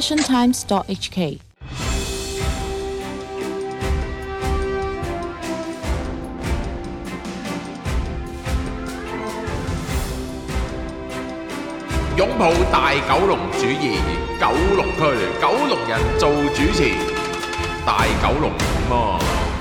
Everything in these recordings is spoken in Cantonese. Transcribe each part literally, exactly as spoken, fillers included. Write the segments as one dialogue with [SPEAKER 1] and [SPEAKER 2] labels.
[SPEAKER 1] passion times dot h k。
[SPEAKER 2] 擁抱大九龍主義，九龍區九龍人做主持，大九龍麼？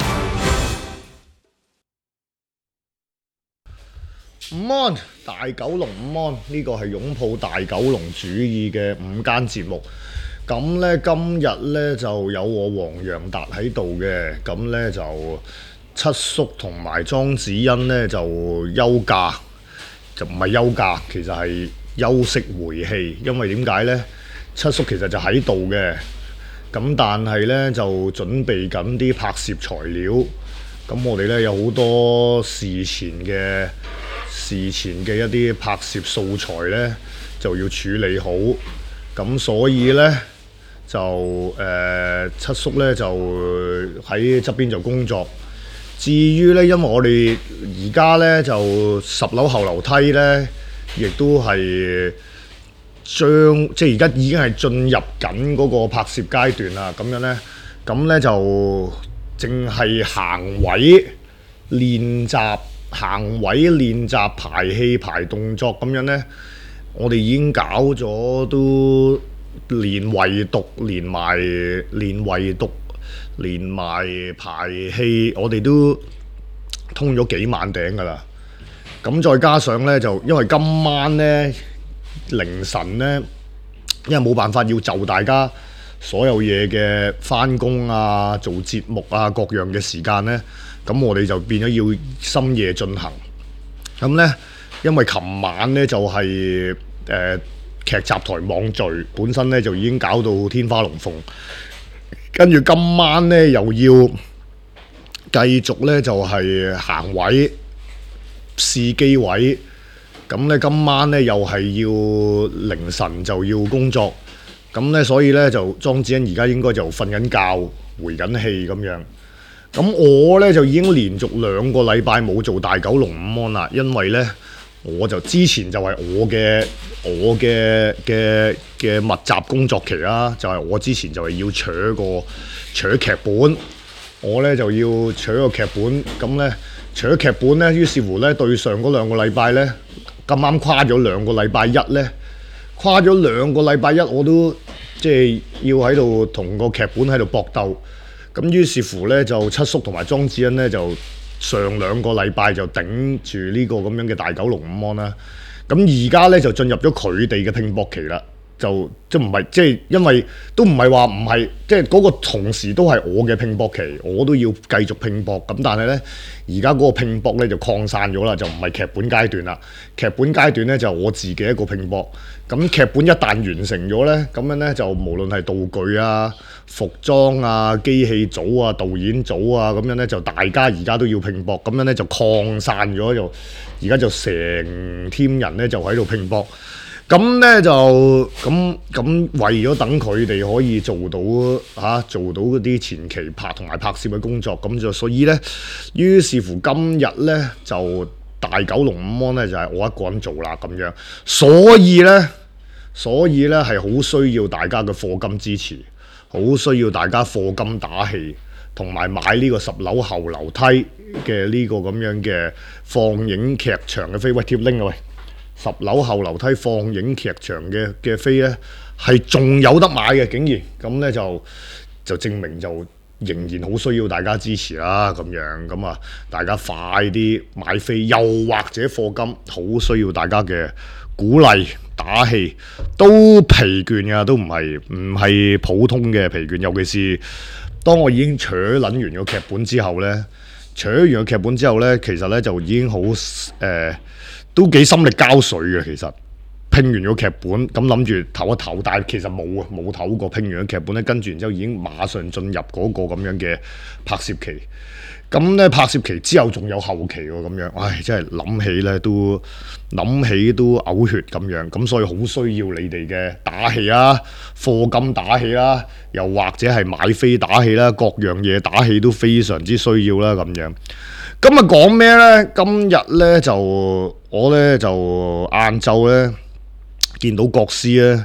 [SPEAKER 3] 午安，大九龍午安，呢個係擁抱大九龍主義嘅午間節目。咁呢，今日呢就有我黃洋達喺度嘅，咁呢就七叔同埋莊子欣呢就休假，就唔係休假，其實係休息回氣。因為點解呢？七叔其實就喺度嘅，咁但係呢就準備緊啲拍攝材料。咁我哋呢有好多事前嘅。事前嘅一啲拍攝素材呢，就要處理好，咁所以呢，就誒、呃、七叔呢，就喺側邊就工作。至於呢，因為我哋而家呢，就十樓後樓梯呢，亦都係將即係而家已經係進入緊嗰個拍攝階段啦。咁樣呢，咁呢就淨係行位練習。行位練習排戲排動作咁樣呢，我哋已經搞咗都連圍讀連埋連圍讀連埋排戲，我哋都通咗幾萬頂㗎啦。咁再加上呢，就因為今晚呢凌晨呢，因為冇辦法要就大家所有嘢嘅返工啊、做節目啊各樣嘅時間呢。咁我哋就變咗要深夜進行。咁呢，因為琴晚呢就係、是、誒、呃、劇集台網聚，本身呢就已經搞到天花龍鳳，跟住今晚呢又要繼續呢就係、是、行位試機位。咁呢今晚呢又係要凌晨就要工作。咁呢所以呢，就莊子欣而家應該就瞓緊覺回緊氣咁樣。咁我呢，就已經連續兩個禮拜冇做大九龍午安啦，因為呢，我就之前就係我嘅我嘅嘅嘅密集工作期啦，就係、是、我之前就係要取個取劇本，我呢，就要取個劇本，咁呢，取劇本呢，於是乎呢，對上嗰兩個禮拜呢，咁啱跨咗兩個禮拜一呢，跨咗兩個禮拜一我都即係要喺度同個劇本喺度搏鬥。咁於是乎咧，就七叔同埋莊子欣咧，就上兩個禮拜就頂住呢個咁樣嘅大九龍午安啦。咁而家咧就進入咗佢哋嘅拼搏期啦，就即唔係即係因為都唔係話唔係即係嗰個同時都係我嘅拼搏期，我都要繼續拼搏。咁但係咧，而家嗰個拼搏咧就擴散咗啦，就唔係劇本階段啦。劇本階段咧就我自己一個拼搏。咁劇本一旦完成咗咧，咁樣咧就無論係道具啊、服裝啊、機器組啊、導演組啊，咁樣咧就大家而家都要拼搏，咁樣咧就擴散咗，就而家就成 team 人咧就喺度拼搏。咁咧就咁咁為咗等佢哋可以做到嚇、啊、做到嗰啲前期拍同埋拍攝嘅工作，咁就所以咧，於是乎今日咧就大九龍午安咧就係、是、我一個人做啦咁樣，所以咧。所以咧係好需要大家嘅課金支持，好需要大家課金打氣，同埋買呢個十樓後樓梯嘅呢個咁樣嘅放映劇場嘅飛。喂，貼 link 啊喂！十樓後樓梯放映劇場嘅嘅飛咧係仲有得買嘅，竟然咁咧就就證明就仍然好需要大家支持啦咁樣。咁啊，大家快啲買飛，又或者課金，好需要大家嘅鼓勵。打氣都疲倦㗎，都唔係唔係普通嘅疲倦，尤其是當我已經扯撚完個劇本之後呢，扯完個劇本之後呢，其實呢就已經好誒、呃，都幾心力交瘁嘅。其實拼完個劇本，咁諗住唞一唞，但係其實冇啊，冇唞過。拼完個劇本呢，跟住然之後已經馬上進入嗰個咁樣嘅拍攝期。咁咧拍攝期之後仲有後期喎，咁樣，唉，真係諗起咧都諗起都嘔血咁樣，咁所以好需要你哋嘅打氣啦，課金打氣啦，又或者係買飛打氣啦，各樣嘢打氣都非常之需要啦，咁樣。今日講咩咧？今日咧就我咧就晏晝咧見到國師咧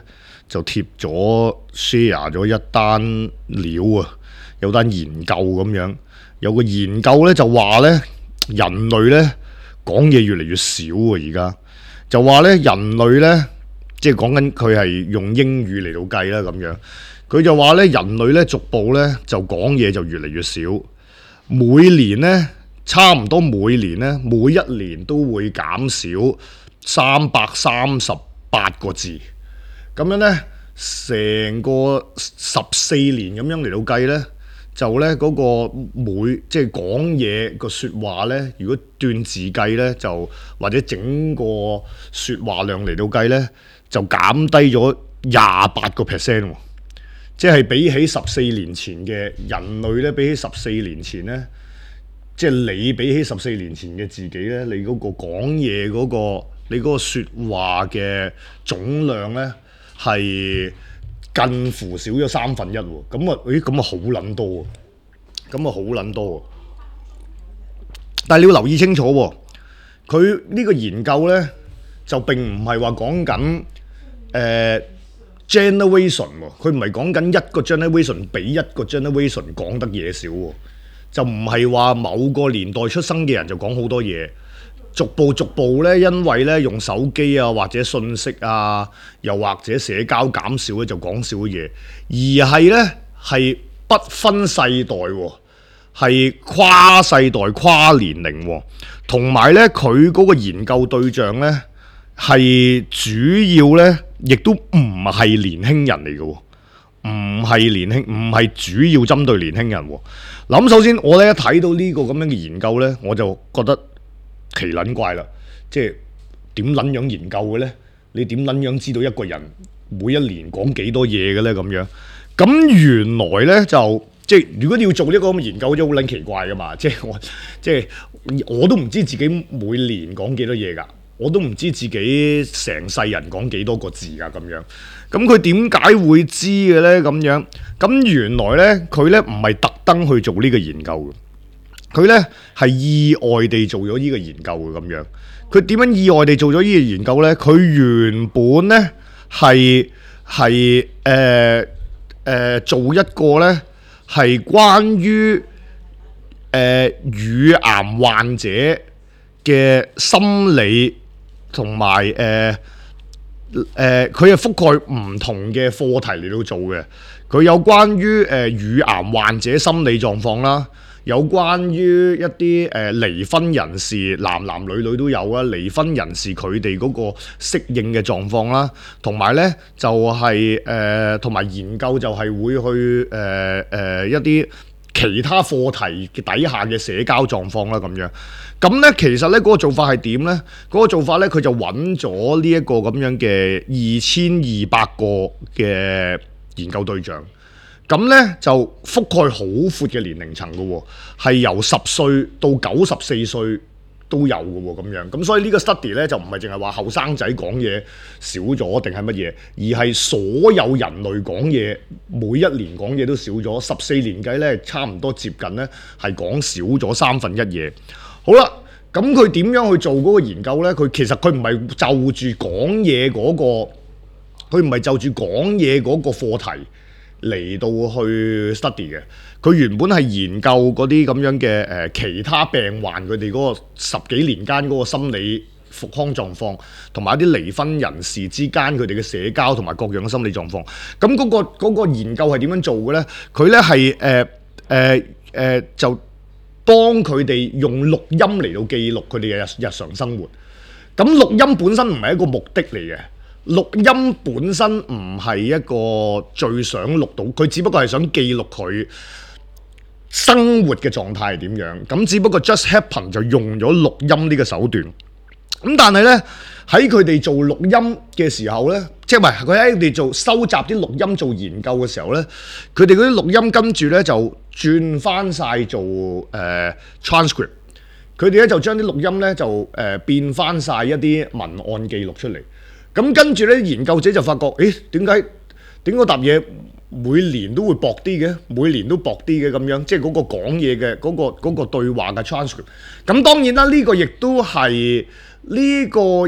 [SPEAKER 3] 就貼咗 share 咗一單料啊，有單研究咁樣，有個研究咧就話咧人類咧講嘢越嚟越少啊，而家就話咧人類咧即係講緊佢係用英語嚟到計啦咁樣，佢就話咧人類咧逐步咧就講嘢就越嚟越少，每年咧差唔多每年咧每一年都會減少三百三十八個字，咁樣咧成個十四年咁樣嚟到計咧，就咧嗰個每即係講嘢個説話咧，如果斷字計咧，就或者整個説話量嚟到計咧，就減低咗廿八個 percent 喎，即係比起十四年前嘅人類咧，比起十四年前咧。即係你比起十四年前嘅自己咧，你嗰個講嘢嗰個，你嗰個説話嘅總量咧係近乎少咗三分一喎。咁啊，咦，咁啊好撚多喎，咁啊好撚多喎。但係你要留意清楚喎，佢呢個研究咧就並唔係話講緊誒 generation 喎，佢唔係講緊一個 generation 比一個 generation 講得嘢少喎。就唔係話某個年代出生嘅人就講好多嘢，逐步逐步咧，因為咧用手機啊或者信息啊，又或者社交減少咧就講少嘢，而係咧係不分世代喎，係跨世代跨年齡喎，同埋咧佢嗰個研究對象咧係主要咧，亦都唔係年輕人嚟嘅喎。唔係年輕，唔係主要針對年輕人喎。嗱咁首先我咧一睇到呢個咁樣嘅研究咧，我就覺得奇撚怪啦。即係點撚樣研究嘅咧？你點撚樣知道一個人每一年講幾多嘢嘅咧？咁樣咁原來咧就即係如果你要做呢個咁嘅研究，就好撚奇怪噶嘛。即係我即係我都唔知自己每年講幾多嘢㗎。我都唔知自己成世人講幾多個字㗎咁樣，咁佢點解會知嘅咧？咁樣，咁原來咧佢咧唔係特登去做呢個研究嘅，佢咧係意外地做咗呢個研究嘅咁樣。佢點樣意外地做咗呢個研究咧？佢原本咧係係誒誒做一個咧係關於誒、呃、乳癌患者嘅心理。同埋誒誒，佢係覆蓋唔同嘅課題嚟到做嘅。佢有關於誒、呃、乳癌患者心理狀況啦，有關於一啲誒、呃、離婚人士，男男女女都有啊。離婚人士佢哋嗰個適應嘅狀況啦，同埋咧就係誒同埋研究就係會去誒誒、呃呃、一啲其他課題嘅底下嘅社交狀況啦咁樣。咁咧，其實咧嗰、那個做法係點咧？嗰、那個做法咧，佢就揾咗呢一個咁樣嘅二千二百個嘅研究對象，咁咧就覆蓋好闊嘅年齡層嘅喎，係由十歲到九十四歲都有嘅喎，咁樣。咁所以呢個 study 咧就唔係淨係話後生仔講嘢少咗定係乜嘢，而係所有人類講嘢每一年講嘢都少咗，十四年計咧差唔多接近咧係講少咗三分一嘢。好啦，咁佢點樣去做嗰個研究咧？佢其實佢唔係就住講嘢嗰個，佢唔係就住講嘢嗰個課題嚟到去 study 嘅。佢原本係研究嗰啲咁樣嘅誒、呃、其他病患佢哋嗰個十幾年間嗰個心理復康狀況，同埋一啲離婚人士之間佢哋嘅社交同埋各樣嘅心理狀況。咁嗰、嗰個嗰個研究係點樣做嘅咧？佢咧係誒誒誒就。幫佢哋用錄音嚟到記錄佢哋嘅日日常生活。咁錄音本身唔係一個目的嚟嘅，錄音本身唔係一個最想錄到，佢只不過係想記錄佢生活嘅狀態係點樣。咁只不過 just happen 就用咗錄音呢個手段。咁但係咧喺佢哋做錄音嘅時候咧，即係唔係佢喺佢哋做收集啲錄音做研究嘅時候咧，佢哋嗰啲錄音跟住咧就轉翻晒做誒、呃、transcript。佢哋咧就將啲錄音咧就誒、呃、變翻晒一啲文案記錄出嚟。咁跟住咧研究者就發覺，誒點解點嗰沓嘢每年都會薄啲嘅，每年都薄啲嘅咁樣，即係嗰個講嘢嘅嗰個嗰、嗰個對話嘅 transcript。咁當然啦，呢、呢個亦都係。呢個亦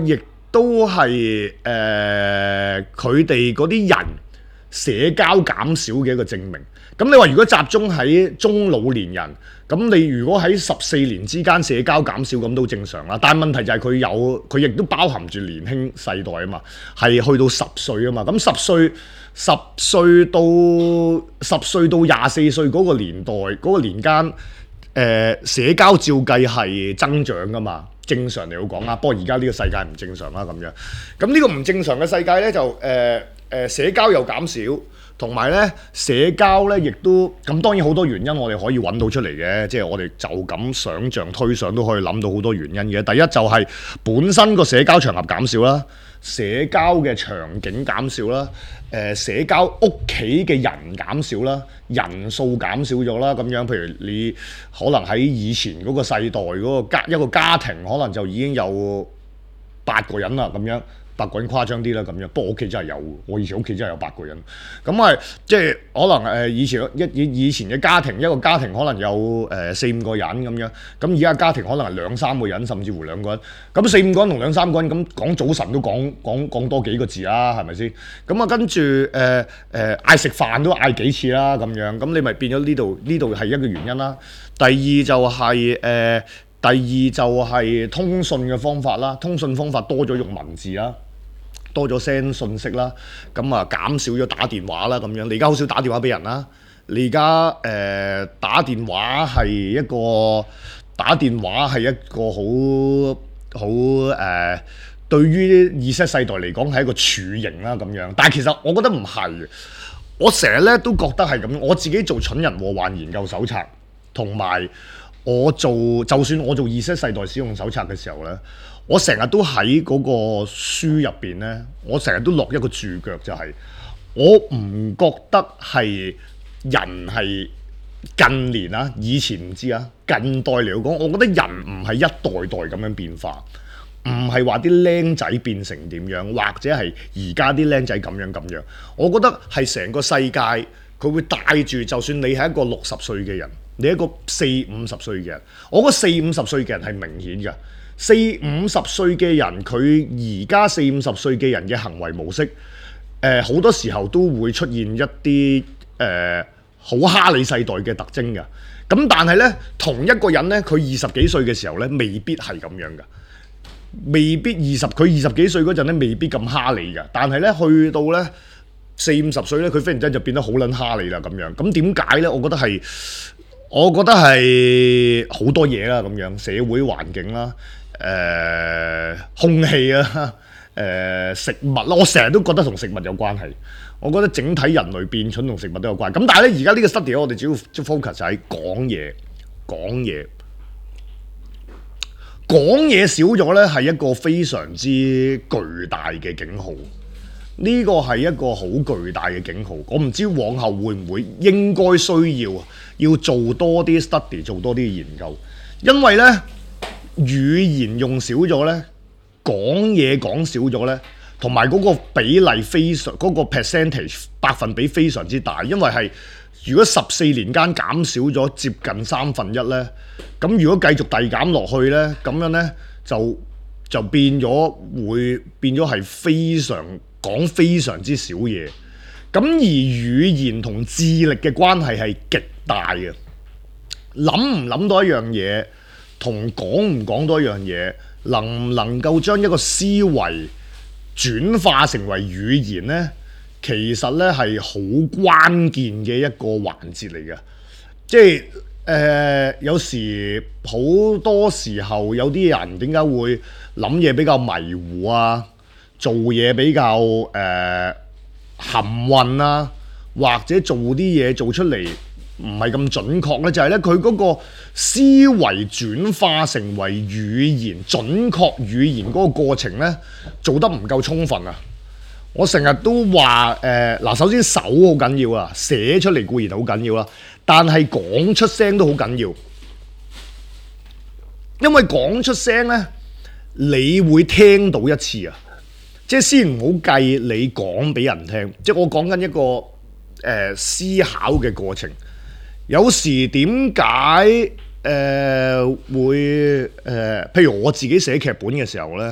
[SPEAKER 3] 都係誒佢哋嗰啲人社交減少嘅一個證明。咁你話如果集中喺中老年人，咁你如果喺十四年之間社交減少咁都正常啦。但係問題就係佢有佢亦都包含住年輕世代啊嘛，係去到十歲啊嘛。咁十歲十歲到十歲到廿四歲嗰個年代嗰、嗰個年間，誒、呃、社交照計係增長噶嘛。正常嚟講啊，不過而家呢個世界唔正常啦咁樣。咁呢個唔正常嘅世界咧就誒誒、呃呃、社交又減少。同埋咧，社交咧亦都咁，當然好多原因我哋可以揾到出嚟嘅，即係我哋就咁想像推想都可以諗到好多原因嘅。第一就係本身個社交場合減少啦，社交嘅場景減少啦，誒、呃、社交屋企嘅人減少啦，人數減少咗啦，咁樣譬如你可能喺以前嗰個世代嗰個家一個家庭可能就已經有八個人啦咁樣。八個人誇張啲啦咁樣，不過我屋企真係有，我以前屋企真係有八個人。咁係即係可能誒、呃、以前一以以前嘅家庭，一個家庭可能有誒、呃、四五個人咁樣，咁而家家庭可能係兩三個人，甚至乎兩個人。咁四五個人同兩三個人咁講早晨都講講講多幾個字啦，係咪先？咁啊跟住誒誒嗌食飯都嗌幾次啦咁樣，咁你咪變咗呢度呢度係一個原因啦。第二就係、是、誒。呃第二就係通訊嘅方法啦，通訊方法多咗用文字啦，多咗 send 信息啦，咁啊減少咗打電話啦咁樣。你而家好少打電話俾人啦，你而家誒打電話係一個打電話係一個好好誒，對於 Z 世代嚟講係一個處刑啦咁樣。但係其實我覺得唔係嘅，我成日咧都覺得係咁。我自己做蠢人禍患研究手冊同埋。我做就算我做 Z 世代使用手冊嘅時候呢，我成日都喺嗰個書入邊呢，我成日都落一個注腳，就係我唔覺得係人係近年啊，以前唔知啊，近代嚟講，我覺得人唔係一代代咁樣變化，唔係話啲僆仔變成點樣，或者係而家啲僆仔咁樣咁樣。我覺得係成個世界佢會帶住，就算你係一個六十歲嘅人。你一個四五十歲嘅人，我覺得四五十歲嘅人係明顯嘅。四五十歲嘅人，佢而家四五十歲嘅人嘅行為模式，誒、呃、好多時候都會出現一啲誒好哈里世代嘅特徵嘅。咁但係咧，同一個人咧，佢二十幾歲嘅時候咧，未必係咁樣嘅。未必二十，佢二十幾歲嗰陣咧，未必咁哈里嘅。但係咧，去到咧四五十歲咧，佢忽然間就變得好撚哈里啦咁樣。咁點解咧？我覺得係。我覺得係好多嘢啦，咁樣社會環境啦，誒、呃、空氣啦，誒、呃、食物啦，我成日都覺得同食物有關係。我覺得整體人類變蠢同食物都有關。咁但係咧，而家呢個 study 我哋主要即 focus 就喺講嘢，講嘢，講嘢少咗咧，係一個非常之巨大嘅警號。呢個係一個好巨大嘅警號，我唔知往後會唔會應該需要要做多啲 study， 做多啲研究，因為呢語言用少咗呢，講嘢講少咗呢，同埋嗰個比例非常嗰個 percentage 百分比非常之大，因為係如果十四年間減少咗接近三分一呢，咁如果繼續遞減落去呢，咁樣呢就就變咗會變咗係非常。講非常之少嘢，咁而語言同智力嘅關係係極大嘅。諗唔諗到一樣嘢，同講唔講到一樣嘢，能唔能夠將一個思維轉化成為語言呢？其實呢係好關鍵嘅一個環節嚟嘅。即係誒、呃，有時好多時候有啲人點解會諗嘢比較迷糊啊？做嘢比較誒、呃、含混啊，或者做啲嘢做出嚟唔係咁準確咧，就係咧佢嗰個思維轉化成為語言準確語言嗰個過程咧，做得唔夠充分啊！我成日都話誒嗱，首先手好緊要啊，寫出嚟固然好緊要啦，但係講出聲都好緊要，因為講出聲咧，你會聽到一次啊！即係先唔好計你講俾人聽，即係我講緊一個誒、呃、思考嘅過程。有時點解誒會誒、呃？譬如我自己寫劇本嘅時候咧，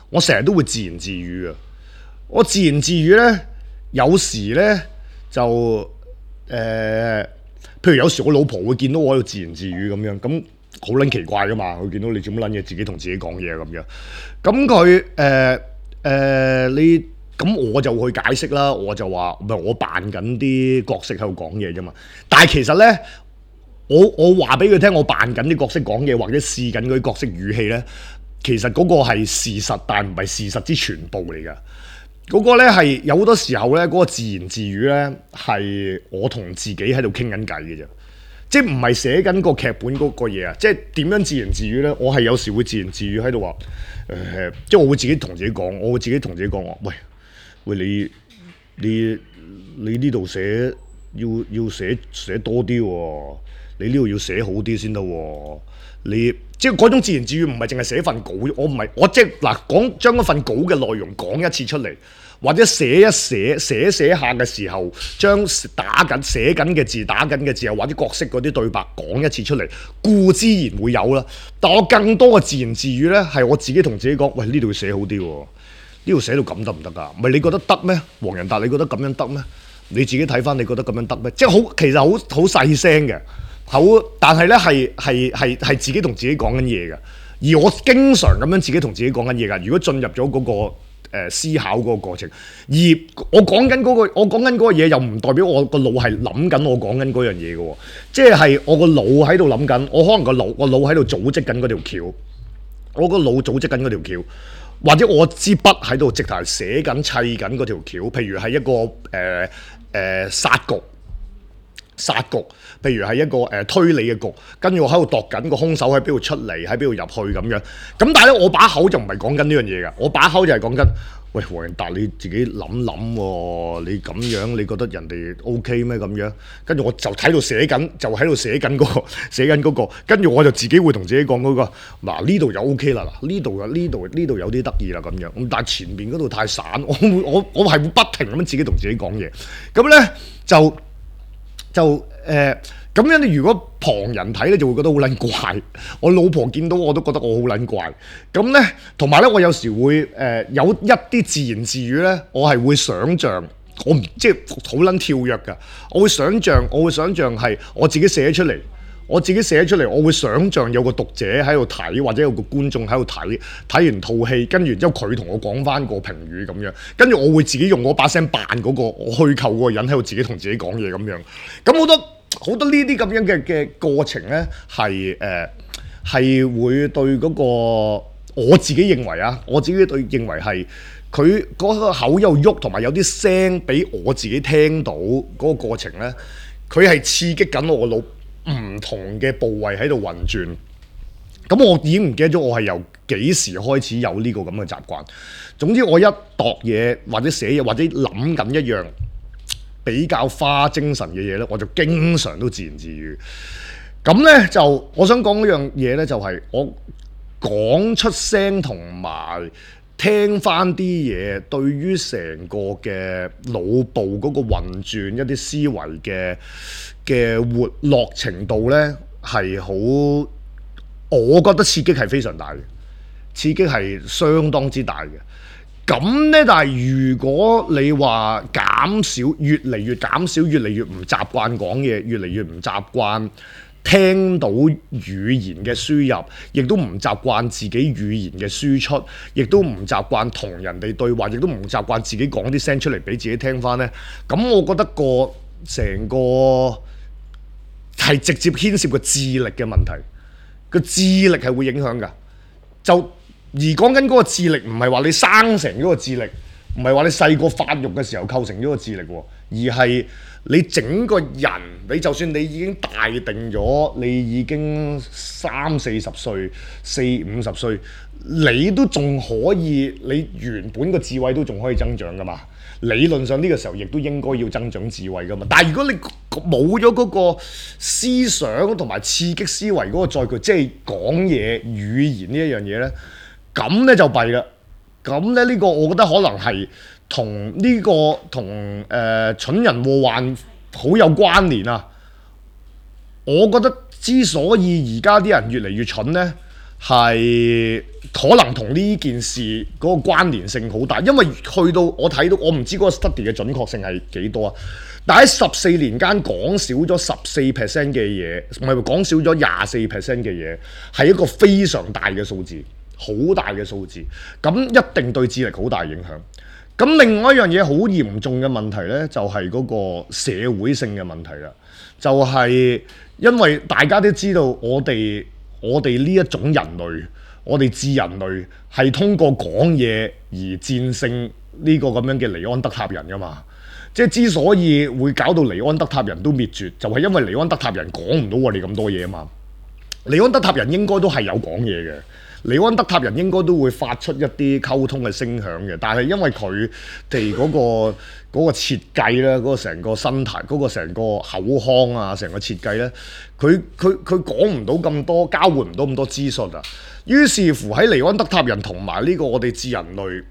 [SPEAKER 3] 我成日都會自言自語啊。我自言自語咧，有時咧就誒、呃，譬如有時我老婆會見到我喺度自言自語咁樣，咁好撚奇怪噶嘛。佢見到你做乜撚嘢，自己同自己講嘢咁樣。咁佢誒誒你咁我就去解釋啦。我就話唔係我扮緊啲角色喺度講嘢啫嘛。但係其實咧，我我話俾佢聽，我扮緊啲角色講嘢或者試緊嗰啲角色語氣咧，其實嗰個係事實，但唔係事實之全部嚟㗎。嗰個咧係有好多時候咧，嗰個自言自語咧係我同自己喺度傾緊偈嘅啫，即係唔係寫緊個劇本嗰個嘢啊！即係點樣自言自語咧？我係有時會自言自語喺度話誒，即係我會自己同自己講，我會自己同自己講話，喂喂你你你呢度寫要要寫寫多啲喎，你呢度要寫好啲先得喎，你。即係嗰種自言自語唔係淨係寫份稿，我唔係我即係嗱講將嗰份稿嘅內容講一次出嚟，或者寫一寫寫寫下嘅時候，將打緊寫緊嘅字打緊嘅字，又或者角色嗰啲對白講一次出嚟，固之然會有啦。但我更多嘅自言自語咧，係我自己同自己講：喂，呢度要寫好啲喎，呢度寫到咁得唔得㗎？唔係你覺得得咩？黃仁達，你覺得咁樣得咩？你自己睇翻，你覺得咁樣得咩？即係好，其實好好細聲嘅。好，但係咧係係係係自己同自己講緊嘢嘅，而我經常咁樣自己同自己講緊嘢㗎。如果進入咗嗰、那個、呃、思考嗰個過程，而我講緊嗰個我講緊嗰個嘢，又唔代表我個腦係諗緊我講緊嗰樣嘢嘅喎，即係我個腦喺度諗緊，我可能個腦個腦喺度組織緊嗰條橋，我個腦組織緊嗰條橋，或者我支筆喺度直頭寫緊砌緊嗰條橋，譬如係一個誒誒、呃、殺局。殺局，譬如係一個誒、呃、推理嘅局，跟住我喺度度緊個兇手喺邊度出嚟，喺邊度入去咁樣。咁但係咧，我把口就唔係講緊呢樣嘢㗎，我把口就係講緊，喂黃仁達，你自己諗諗喎，你咁樣你覺得人哋 O K 咩咁樣？跟住我就喺度寫緊，就喺度寫緊嗰個寫緊嗰個，跟住我就自己會同自己講嗰個，嗱呢度就 O K 啦，嗱呢度啊呢度呢度有啲得意啦咁樣。咁但係前面嗰度太散，我會我我係會不停咁樣自己同自己講嘢。咁咧就。就誒咁樣，你如果旁人睇咧，就會覺得好撚怪。我老婆見到我都覺得我好撚怪。咁咧，同埋咧，我有時會誒、呃、有一啲自言自語咧，我係會想像，我唔即係好撚跳躍㗎。我會想像，我會想像係我自己寫出嚟。我自己寫出嚟，我會想像有個讀者喺度睇，或者有個觀眾喺度睇，睇完套戲，跟住之後佢同我講翻個評語咁樣，跟住我會自己用我把聲扮嗰個我虛構嗰個人喺度自己同自己講嘢咁樣。咁好多好多呢啲咁樣嘅嘅過程咧，係誒係會對嗰個我自己認為啊，我自己對認為係佢嗰個口又喐，同埋有啲聲俾我自己聽到嗰個過程咧，佢係刺激緊我個腦。唔同嘅部位喺度運轉，咁我已經唔記得咗我係由幾時開始有呢個咁嘅習慣。總之我一度嘢或者寫嘢或者諗緊一樣比較花精神嘅嘢咧，我就經常都自言自語。咁咧就我想講嗰樣嘢咧，就係我講出聲同埋聽翻啲嘢，對於成個嘅腦部嗰個運轉一啲思維嘅嘅活絡程度咧，係好，我覺得刺激係非常大嘅，刺激係相當之大嘅。咁咧，但係如果你話減少，越嚟越減少，越嚟越唔習慣講嘢，越嚟越唔習慣聽到語言嘅輸入，亦都唔習慣自己語言嘅輸出，亦都唔習慣同人哋對話，亦都唔習慣自己講啲聲出嚟俾自己聽翻咧。咁我覺得個成個係直接牽涉個智力嘅問題，個智力係會影響㗎。就而講緊嗰個智力，唔係話你生成嗰個智力，唔係話你細個發育嘅時候構成咗個智力喎，而係你整個人，你就算你已經大定咗，你已經三四十歲、四五十歲，你都仲可以，你原本個智慧都仲可以增長㗎嘛。理論上呢個時候亦都應該要增長智慧㗎嘛。但係如果你冇咗嗰個思想同埋刺激思維嗰個載具，即係講嘢語言呢一樣嘢咧，咁咧就弊啦。咁咧呢個我覺得可能係同呢個同誒、呃、蠢人禍患好有關聯啊！我覺得之所以而家啲人越嚟越蠢咧，係可能同呢件事嗰個關聯性好大，因為去到我睇到我唔知嗰個 study 嘅準確性係幾多啊，但喺十四年間講少咗十四 percent 嘅嘢，唔係講少咗廿四 percent 嘅嘢，係一個非常大嘅數字，好大嘅數字，咁一定對智力好大影響。咁另外一樣嘢好嚴重嘅問題呢，就係嗰個社會性嘅問題啦，就係因為大家都知道我哋我哋呢一種人類。我哋智人類係通過講嘢而戰勝呢個咁樣嘅尼安德塔人噶嘛，即係之所以會搞到尼安德塔人都滅絕，就係因為尼安德塔人講唔到我哋咁多嘢啊嘛。尼安德塔人應該都係有講嘢嘅，尼安德塔人應該都會發出一啲溝通嘅聲響嘅，但係因為佢哋嗰個嗰個設計咧，嗰個成個身體，嗰個成個口腔啊，成個設計咧，佢佢佢講唔到咁多，交換唔到咁多資訊啊。於是乎喺尼安德塔人同埋呢個我哋智人類，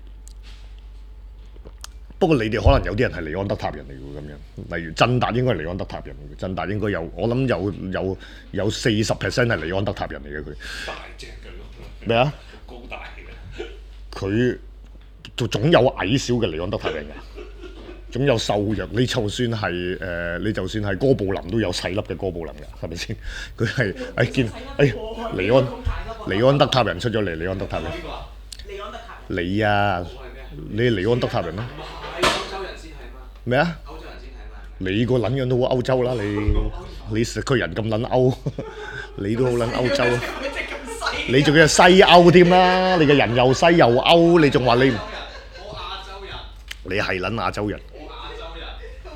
[SPEAKER 3] 不過你哋可能有啲人係尼安德塔人嚟㗎咁樣，例如振達應該係尼安德塔人嚟嘅，振達應該有，我諗有有有四十 percent 係尼安德塔人嚟嘅佢。
[SPEAKER 2] 大隻嘅咯。
[SPEAKER 3] 咩啊？
[SPEAKER 2] 高大嘅。
[SPEAKER 3] 佢總有矮小嘅尼安德塔人㗎，總有瘦弱。你就算係誒、呃，你就算係哥布林都有細粒嘅哥布林㗎，係咪先？佢係誒見誒尼安。尼安德塔人出咗嚟，尼安德塔人。
[SPEAKER 1] 尼安德塔人。
[SPEAKER 3] 你啊，你係尼安德塔人咯。
[SPEAKER 1] 唔係歐洲人先係嘛？
[SPEAKER 3] 咩啊？
[SPEAKER 1] 歐洲人先係嘛？
[SPEAKER 3] 你個撚樣都好歐洲啦，你你食佢人咁撚歐，你都好撚歐洲。你仲要係西歐添啦，你個人又西又歐，你仲話你？
[SPEAKER 1] 我亞洲人。
[SPEAKER 3] 你係撚亞洲人。
[SPEAKER 1] 我亞洲人。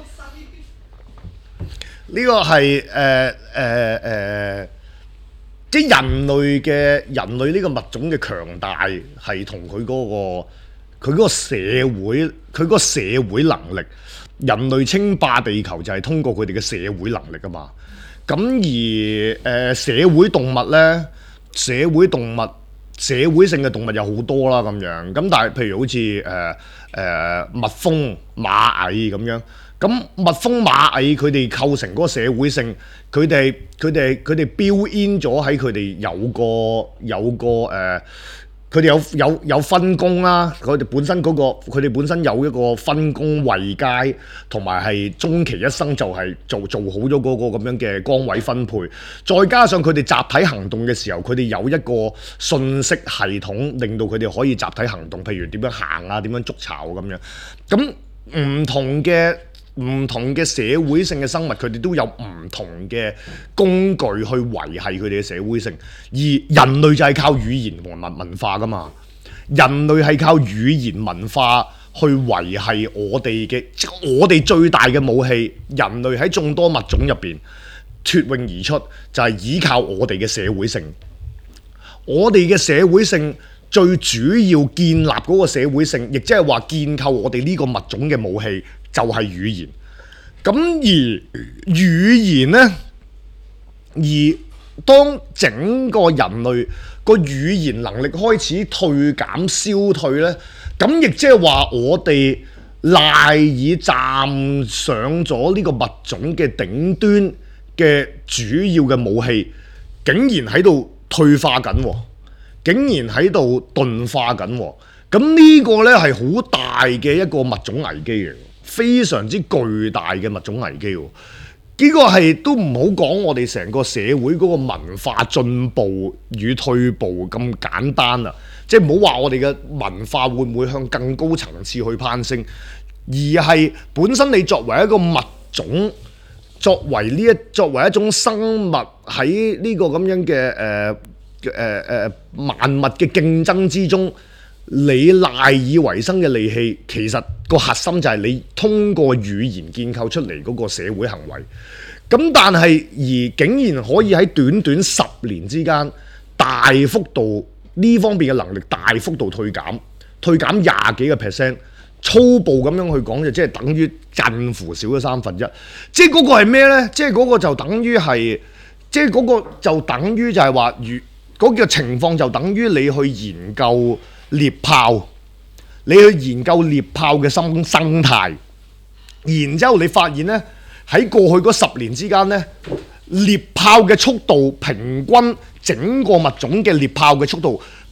[SPEAKER 3] 呢個係誒誒誒。即係人類嘅人類呢個物種嘅強大係同佢嗰個佢嗰個社會佢嗰個社會能力，人類稱霸地球就係通過佢哋嘅社會能力啊嘛。咁而誒、呃、社會動物咧，社會動物社會性嘅動物有好多啦咁樣。咁但係譬如好似誒誒蜜蜂、螞蟻咁樣。咁蜜蜂、螞蟻佢哋構成嗰個社會性，佢哋佢哋佢哋 build in 咗喺佢哋有個有個誒，佢哋有有有分工啦。佢哋本身嗰個佢哋本身有一個分工位階，同埋係終其一生就係做做好咗嗰個咁樣嘅崗位分配。再加上佢哋集體行動嘅時候，佢哋有一個信息系統，令到佢哋可以集體行動，譬如點樣行啊，點樣築巢咁樣。咁唔同嘅。唔同嘅社會性嘅生物，佢哋都有唔同嘅工具去維係佢哋嘅社會性，而人類就係靠語言同文文化㗎嘛。人類係靠語言文化去維係我哋嘅，我哋最大嘅武器。人類喺眾多物種入邊脫穎而出，就係依靠我哋嘅社會性。我哋嘅社會性最主要建立嗰個社會性，亦即係話建構我哋呢個物種嘅武器。就係語言，咁而語言呢，而當整個人類個語言能力開始退減消退呢，咁亦即係話我哋賴以站上咗呢個物種嘅頂端嘅主要嘅武器，竟然喺度退化緊，竟然喺度鈍化緊，咁呢個呢係好大嘅一個物種危機嚟。非常之巨大嘅物種危機喎，呢個係都唔好講我哋成個社會嗰個文化進步與退步咁簡單啊！即係唔好話我哋嘅文化會唔會向更高層次去攀升，而係本身你作為一個物種，作為呢一作為一種生物喺呢個咁樣嘅誒誒誒萬物嘅競爭之中。你賴以為生嘅利器，其實個核心就係你通過語言建構出嚟嗰個社會行為。咁但係而竟然可以喺短短十年之間，大幅度呢方面嘅能力大幅度退減，退減廿幾個 percent。粗暴咁樣去講就即係等於近乎少咗三分一。即係嗰個係咩呢？即係嗰個就等於係，即係嗰個就等於就係話，如嗰個情況就等於你去研究。獵豹，你去研究獵豹嘅生生態，然之後你發現呢，喺過去嗰十年之間呢，獵豹嘅速度平均整個物種嘅獵豹嘅速度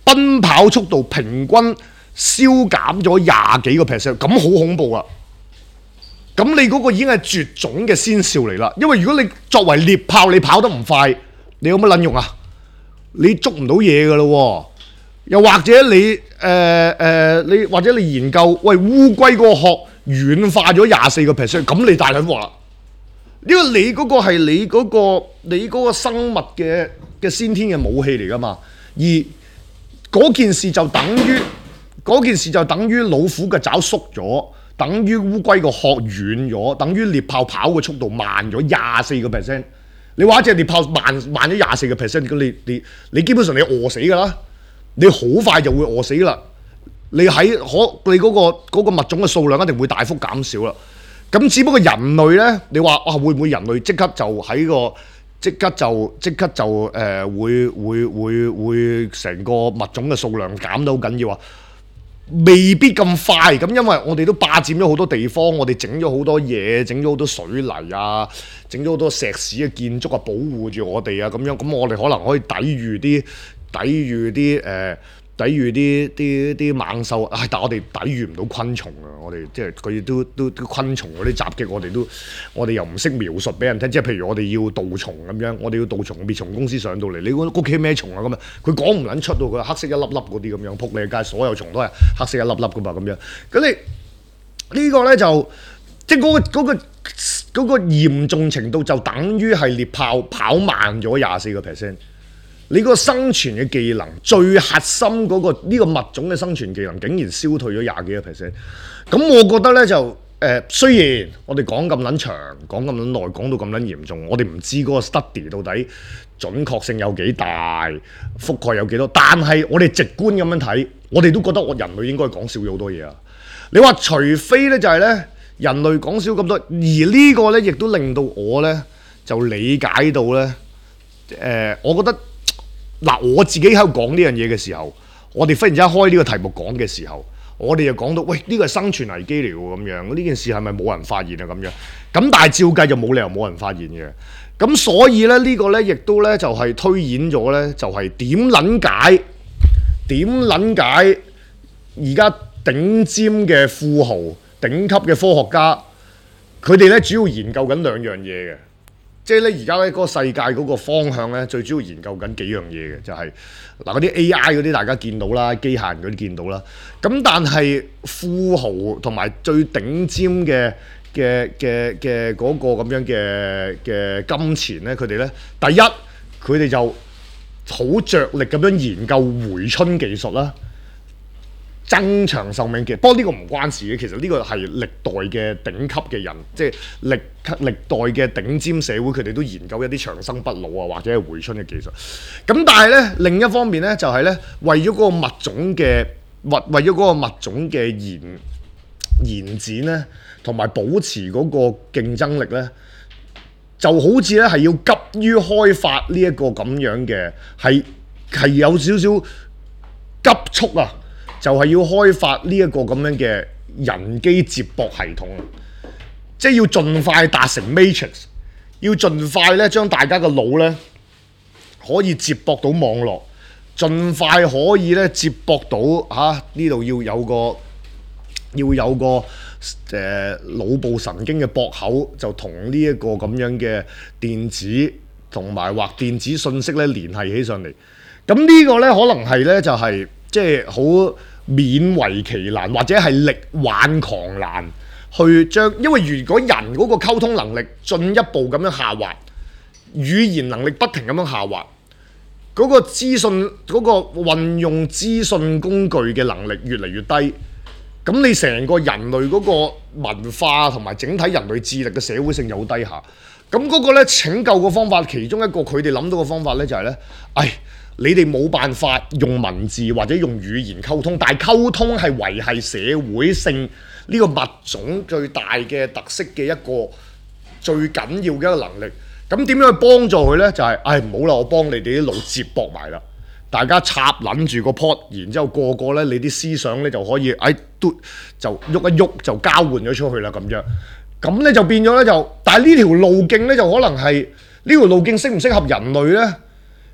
[SPEAKER 3] 奔跑速度平均消減咗廿幾個 percent， 咁好恐怖啊！咁你嗰個已經係絕種嘅先兆嚟啦，因為如果你作為獵豹，你跑得唔快，你有乜撚用啊？你捉唔到嘢噶咯喎！又或者你誒誒、呃呃、你或者你研究，喂烏龜個殼軟化咗廿四個 percent， 咁你大撚鑊啦！因為你嗰個係你嗰、嗰個你嗰個生物嘅嘅先天嘅武器嚟噶嘛，而嗰件事就等於嗰件事就等於老虎嘅爪縮咗。等於烏龜個殼軟咗，等於獵豹跑嘅速度慢咗廿四個 percent。你話一隻獵豹慢慢咗廿四個 percent， 咁你你你基本上你餓死㗎啦，你好快就會餓死啦。你喺可你嗰個嗰個物種嘅數量一定會大幅減少啦。咁只不過人類呢，你話啊會唔會人類即刻就喺個即刻就即刻就誒、呃、會會會會成個物種嘅數量減到好緊要啊？未必咁快，咁因為我哋都霸佔咗好多地方，我哋整咗好多嘢，整咗好多水泥啊，整咗好多石屎嘅建築啊，保護住我哋啊，咁樣咁我哋可能可以抵禦啲抵禦啲誒抵禦啲啲啲猛獸，唉！但係我哋抵禦唔到昆蟲啊！我哋即係佢都都都昆蟲嗰啲襲擊，我哋都我哋又唔識描述俾人聽，即係譬如我哋要杜蟲咁樣，我哋要杜蟲滅蟲公司上到嚟，你屋企咩蟲啊咁啊？佢講唔撚出到佢黑色一粒粒嗰啲咁樣，撲你街，所有蟲都係黑色一粒粒噶嘛咁樣。咁你、呢個、呢個咧就即係嗰個嗰、嗰個嗰、嗰個嚴重程度就等於係獵豹跑慢咗廿四個 percent。你嗰個生存嘅技能，最核心嗰、那個呢、這個物種嘅生存技能，竟然消退咗廿幾個 percent。咁我覺得咧就誒、呃，雖然我哋講咁撚長，講咁撚耐，講到咁撚嚴重，我哋唔知嗰個 study 到底準確性有幾大，覆蓋有幾多，但係我哋直觀咁樣睇，我哋都覺得我人類應該講少咗好多嘢啊！你話除非咧就係、是、咧人類講少咁多，而呢個咧亦都令到我咧就理解到咧誒、呃，我覺得。嗱，我自己喺度講呢樣嘢嘅時候，我哋忽然之間開呢個題目講嘅時候，我哋就講到，喂，呢個係生存危機嚟喎，咁樣呢件事係咪冇人發現啊？咁樣，咁但係照計就冇理由冇人發現嘅。咁所以咧，呢個咧亦都咧就係推演咗咧，就係點撚解點撚解而家頂尖嘅富豪、頂級嘅科學家，佢哋咧主要研究緊兩樣嘢嘅。即係咧，而家咧嗰個世界嗰個方向咧，最主要研究緊幾樣嘢嘅，就係嗱嗰啲 A I 嗰啲大家見到啦，機械人嗰啲見到啦。咁但係富豪同埋最頂尖嘅嘅嘅嘅嗰個咁樣嘅嘅金錢咧，佢哋咧第一佢哋就好着力咁樣研究回春技術啦。增長壽命嘅，不過呢個唔關事嘅。其實呢個係歷代嘅頂級嘅人，即係歷歷代嘅頂尖社會，佢哋都研究一啲長生不老啊，或者係回春嘅技術。咁但係咧，另一方面咧，就係、是、咧為咗嗰個物種嘅為為咗嗰個物種嘅延延展咧，同埋保持嗰個競爭力咧，就好似咧係要急於開發呢一個咁樣嘅，係係有少少急速啊！就係要開發呢一個咁樣嘅人機接駁系統啊！即係要盡快達成 Matrix， 要盡快咧將大家嘅腦咧可以接駁到網絡，盡快可以咧接駁到嚇呢度要有個要有個誒、呃、腦部神經嘅駁口，就同呢一個咁樣嘅電子同埋或電子信息咧聯繫起上嚟。咁呢個咧可能係咧就係、是。即係好勉為其難，或者係力挽狂瀾去將，因為如果人嗰個溝通能力進一步咁樣下滑，語言能力不停咁樣下滑，嗰、那個資訊嗰、那個運用資訊工具嘅能力越嚟越低，咁你成個人類嗰個文化同埋整體人類智力嘅社會性就好低下。咁嗰個咧拯救嘅方法，其中一個佢哋諗到嘅方法咧就係、是、咧，唉。你哋冇辦法用文字或者用語言溝通，但係溝通係維係社會性呢個物種最大嘅特色嘅一個最緊要嘅一個能力。咁點樣去幫助佢呢？就係、是，唉，唔好啦，我幫你哋啲腦接駁埋啦，大家插撚住個 pod，然之後個個呢，你啲思想呢就可以，唉，嘟就喐一喐就交換咗出去啦咁樣。咁呢就變咗呢，就，但係呢條路徑呢，就可能係呢條路徑適唔適合人類呢？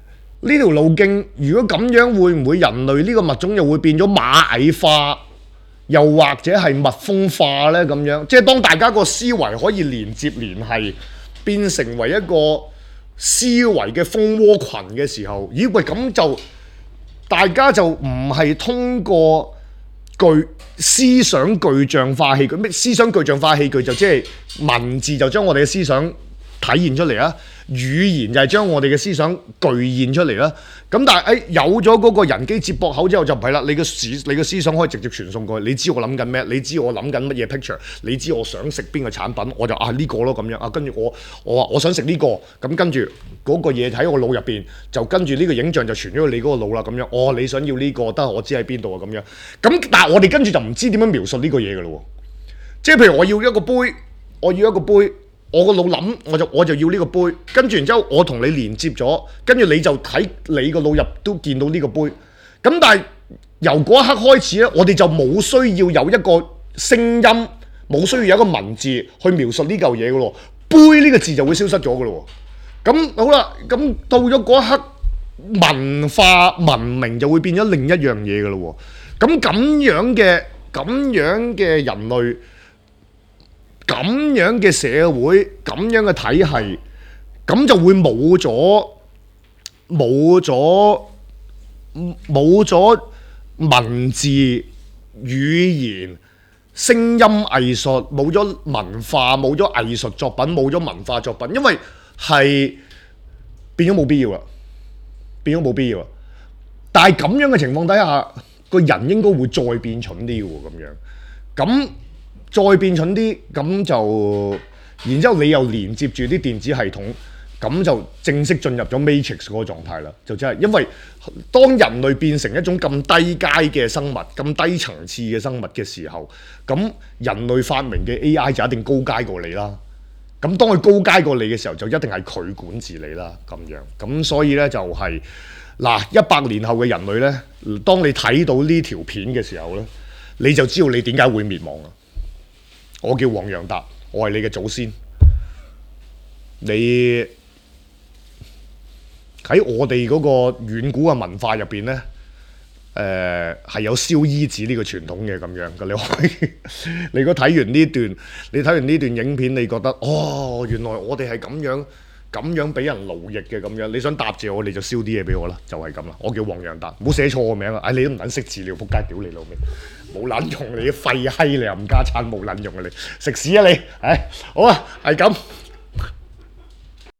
[SPEAKER 3] 呢條路徑，如果咁樣會唔會人類呢個物種又會變咗螞蟻化，又或者係蜜蜂化呢？咁樣即係當大家個思維可以連接聯繫，變成為一個思維嘅蜂窩群嘅時候，咦喂咁就大家就唔係通過具思想具象化器具，咩思想具象化器具就即係文字就將我哋嘅思想體現出嚟啦，語言就係將我哋嘅思想具現出嚟啦。咁但係誒、哎、有咗嗰個人機接駁口之後就唔係啦，你嘅思你嘅思想可以直接傳送過去，你知我諗緊咩？你知我諗緊乜嘢 picture？你知我想食邊個產品，我就啊呢、呢個咯咁樣啊，跟住我我話我想食呢、呢個，咁跟住嗰個嘢喺我腦入邊就跟住呢個影像就傳咗去你嗰個腦啦，咁樣哦你想要呢、呢個得我知喺邊度啊咁樣。咁但係我哋跟住就唔知點樣描述呢個嘢㗎咯喎，即係譬如我要一個杯，我要一個杯。我個腦諗，我就我就要呢個杯，跟住然之後我同你連接咗，跟住你就睇你個腦入都見到呢個杯。咁但係由嗰一刻開始咧，我哋就冇需要有一個聲音，冇需要有一個文字去描述呢嚿嘢嘅咯。杯呢個字就會消失咗嘅咯。咁好啦，咁到咗嗰一刻，文化文明就會變咗另一樣嘢嘅咯。咁咁樣嘅咁樣嘅人類。咁樣嘅社會，咁樣嘅體系，咁就會冇咗冇咗冇咗文字、語言、聲音、藝術，冇咗文化，冇咗藝術作品，冇咗文化作品，因為係變咗冇必要啦，變咗冇必要啦。但係咁樣嘅情況底下，個人應該會再變蠢啲喎，咁樣咁。再變蠢啲，咁就，然之後你又連接住啲電子系統，咁就正式進入咗 Matrix 嗰個狀態啦。就真係，因為當人類變成一種咁低階嘅生物、咁低層次嘅生物嘅時候，咁人類發明嘅 A I 就一定高階過你啦。咁當佢高階過你嘅時候，就一定係佢管治你啦。咁樣，咁所以呢，就係、是、嗱，一百年後嘅人類呢，當你睇到呢條片嘅時候呢，你就知道你點解會滅亡啊！我叫黃洋達，我係你嘅祖先。你喺我哋嗰個遠古嘅文化入邊呢，誒、呃、係有燒衣紙呢個傳統嘅咁樣嘅。你可以，你如果睇完呢段，你睇完呢段影片，你覺得哦，原來我哋係咁樣咁樣俾人奴役嘅咁樣。你想答謝我，你就燒啲嘢俾我啦，就係咁啦。我叫黃洋達，唔好寫錯我名啊！唉、哎，你都唔撚識字，你仆街屌你老味！冇撚用你啲廢閪，你又唔加餐，冇撚用啊你，食屎啊你！唉，好啊，係咁。